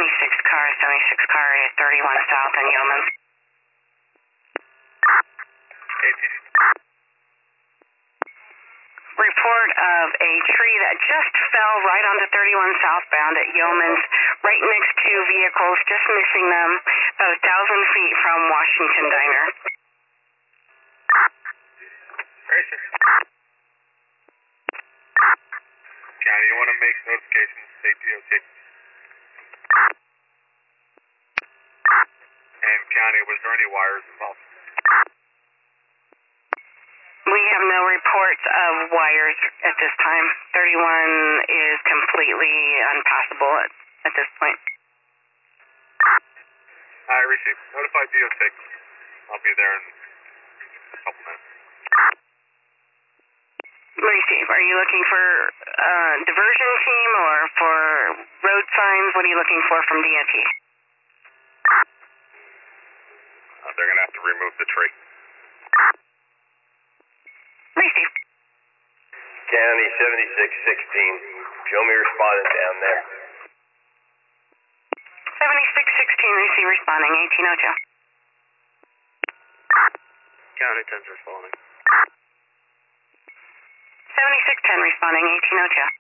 76 car, area 31 South in Yeoman. Report of a tree that just fell right onto 31 southbound at Yeoman's, right next to vehicles, just missing them, about 1,000 feet from Washington Diner. County, you want to make notification to state DOT? And County, was there any wires involved? We have no reports of wires at this time. 31 is completely unpassable at this point. I received. Notify DOT. I'll be there in a couple minutes. Receive. Are you looking for a diversion team or for road signs? What are you looking for from DOT? They're going to have to remove the tree. Receive. County 7616. Show me responding down there. 7616, receive responding, 1802. County 10's responding. 7610 responding, 1802.